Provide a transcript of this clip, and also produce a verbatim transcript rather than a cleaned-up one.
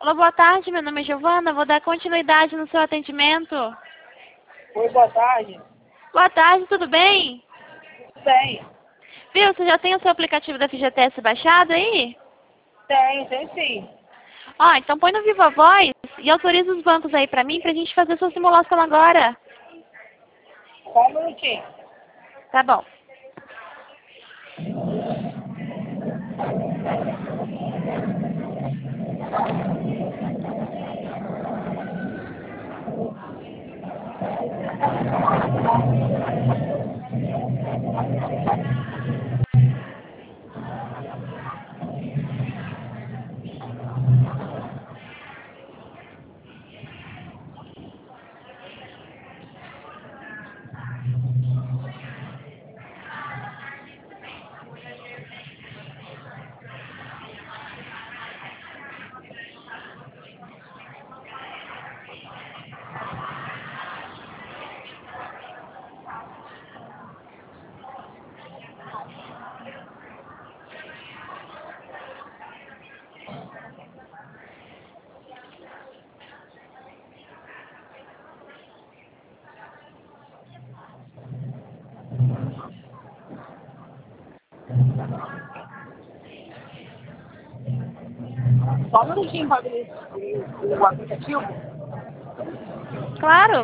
Olá, boa tarde, meu nome é Giovana, vou dar continuidade no seu atendimento. Oi, boa tarde. Boa tarde, tudo bem? Tem, Viu, você já tem o seu aplicativo da F G T S baixado aí? tem, tem sim. Ó, então põe no Viva Voz e autoriza os bancos aí pra mim pra gente fazer sua simulação agora. Só um minutinho. Tá bom. Só um minutinho para abrir o o aplicativo. Claro.